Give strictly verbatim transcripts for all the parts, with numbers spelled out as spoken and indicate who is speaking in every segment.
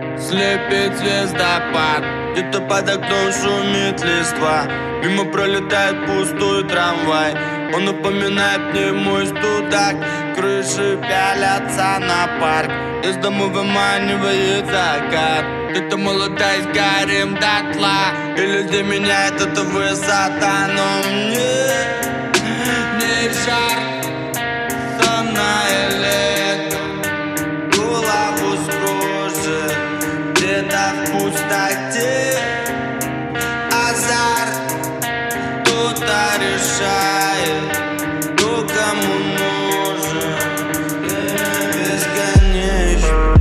Speaker 1: Слепит звездопад, где-то под окном шумит листва. Мимо пролетает пустой трамвай, он напоминает мне мой студак. Крыши пялятся на парк, из дома выманивает закат. Где-то молодая сгорим дотла, и людей меняет эта высота. Но мне не жарко, сонное лето, голову скружит где-то в пустоте. Азарт кто-то решает, кто кому нужен. Бесконечно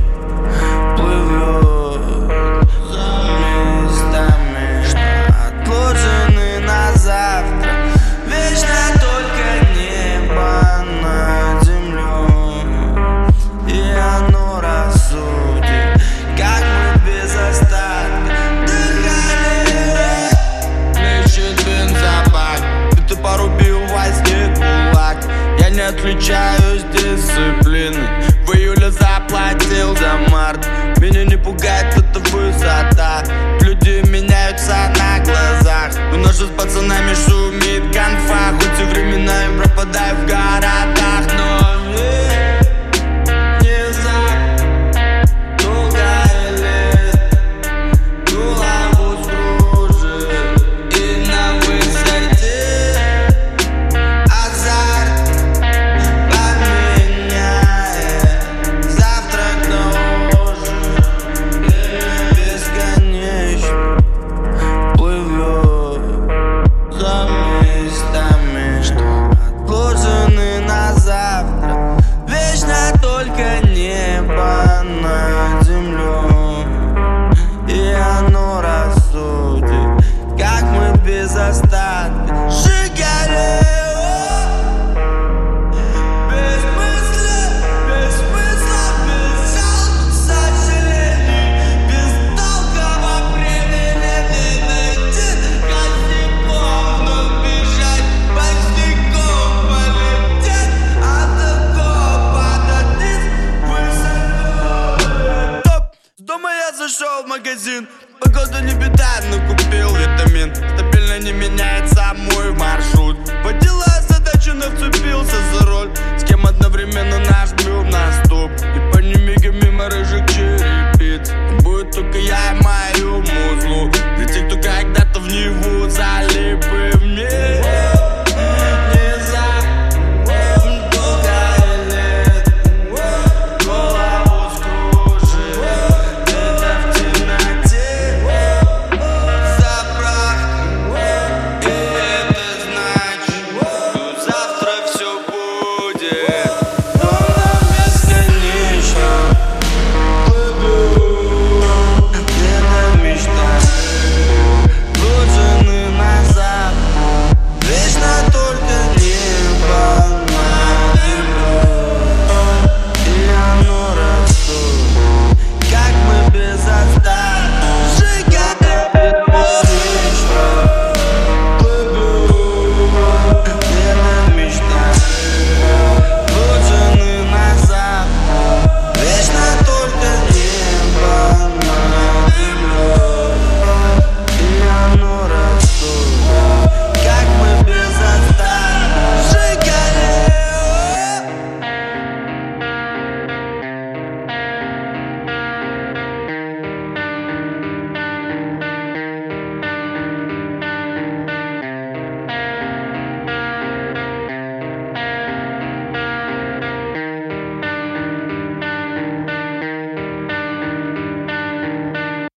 Speaker 1: плывет за местами, что отложены на завтра. Вечно только небо над землей, и оно рассудит, как мы без остатка дыхали. Плещет бензобак, ты порубил во сне кулак. Я не отличаюсь дисциплины, в июле заплатил за март. Меня не пугает эта высота, люди меняются на глазах. У нас же с пацанами шумит конфа, хоть и временами пропадаю в городах. Но мне не за долгое лето, голову скружит, и на высоте азарт поменяет завтрак на ужин. Бесконечно плывет за местами, что отложены на завтра. Вечно только небо над землей, и оно рассудит, как мы без остатка сжигали. Без мысли, без смысла, без жалоб, сожалений, без толка во времени найти косяков, но бежать босиком полететь от окопа до низ высоко. Стоп! С дома я зашел в магазин, погода не беда, но купил витамин. Стабильно не меняется мой маршрут, водила озадаченно вцепился за руль. С кем одновременно наш бил на стоп, и по немиге мимо рыжих череп.